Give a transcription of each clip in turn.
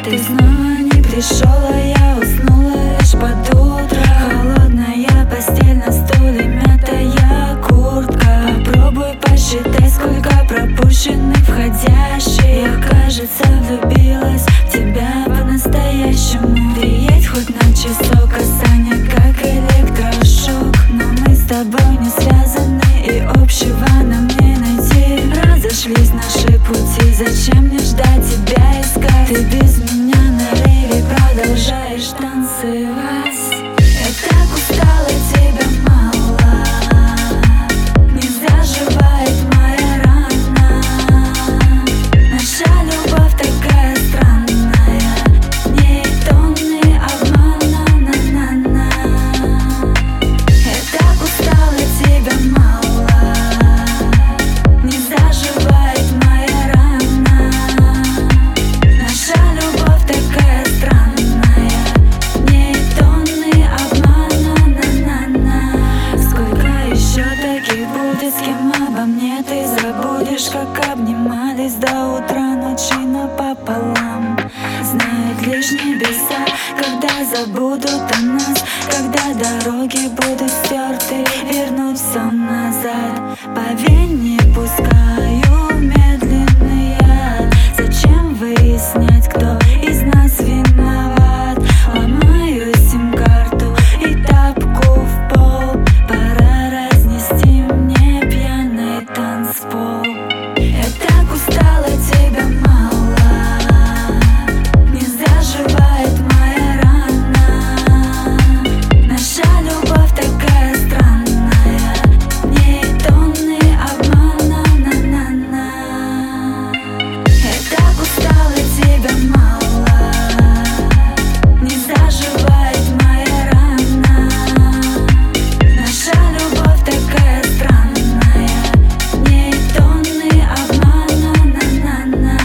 Ты снова не пришел, а я уснула лишь под утро. Холодная постель, на стуле мятая куртка. Попробуй посчитай, сколько пропущенных входящих. Я, кажется, влюбилась в тебя по-настоящему. Приедь хоть на часок, касание как электрошок. Но мы с тобой не связаны, и общего нам не найти. Разошлись наши пути, зачем мне ждать тебя, искать? Ты без меня на рейве продолжаешь танцевать. Я так устала, тебя мало. Не заживает моя рана. Наша любовь такая странная, не тонны обмана, на-на-на. Я так устала, тебя мало. Не заживает моя рана. Наша любовь такая странная, не тонны обмана, на-на-на. Сколько еще таких будет, с кем обо мне ты забудешь? Как обнимались до утра, ночи напополам. Знают лишь небеса, когда забудут о нас. Когда дороги будут стерты, вернуть все назад. Поверь, не пускаю медленный яд. Зачем выяснять, кто из нас виноват? Ломаю сим-карту и тапку в пол. Пора разнести мне пьяный танцпол. Я так устала, тебя мало. Не заживает моя рана. Наша любовь такая странная, не тонны обмана, на-на-на. Я так устала, тебя мало. Не заживает моя рана. Наша любовь такая странная, не тонны обмана, на-на-на.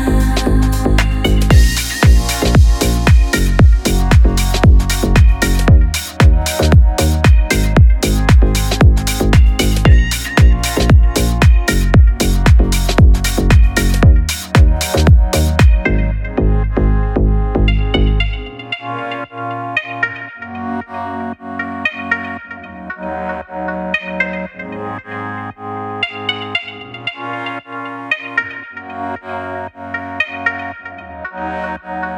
Bye.